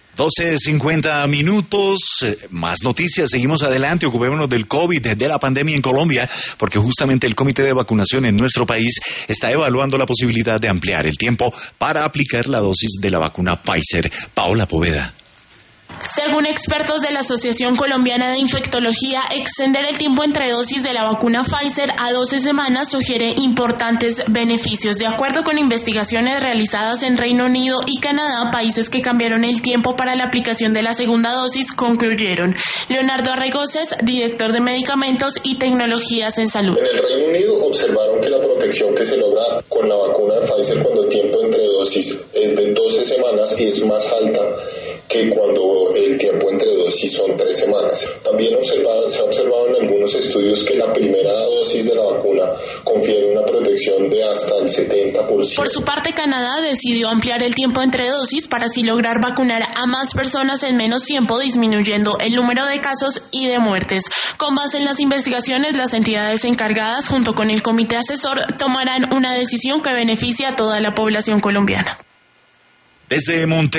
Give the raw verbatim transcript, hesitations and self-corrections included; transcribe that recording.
doce cincuenta minutos, más noticias, seguimos adelante, ocupémonos del COVID, de la pandemia en Colombia, porque justamente el Comité de Vacunación en nuestro país está evaluando la posibilidad de ampliar el tiempo para aplicar la dosis de la vacuna Pfizer. Paola Poveda. Según expertos de la Asociación Colombiana de Infectología, extender el tiempo entre dosis de la vacuna Pfizer a doce semanas sugiere importantes beneficios. De acuerdo con investigaciones realizadas en Reino Unido y Canadá, países que cambiaron el tiempo para la aplicación de la segunda dosis, concluyeron. Leonardo Arregoces, director de Medicamentos y Tecnologías en Salud. En el Reino Unido observaron que la protección que se logra con la vacuna de Pfizer cuando el tiempo entre dosis es de doce semanas y es más alta que cuando el tiempo entre dosis son tres semanas. También observado, se ha observado en algunos estudios que la primera dosis de la vacuna confiere una protección de hasta el setenta por ciento. Por su parte, Canadá decidió ampliar el tiempo entre dosis para así lograr vacunar a más personas en menos tiempo, disminuyendo el número de casos y de muertes. Con base en las investigaciones, las entidades encargadas, junto con el comité asesor, tomarán una decisión que beneficie a toda la población colombiana. Desde Monte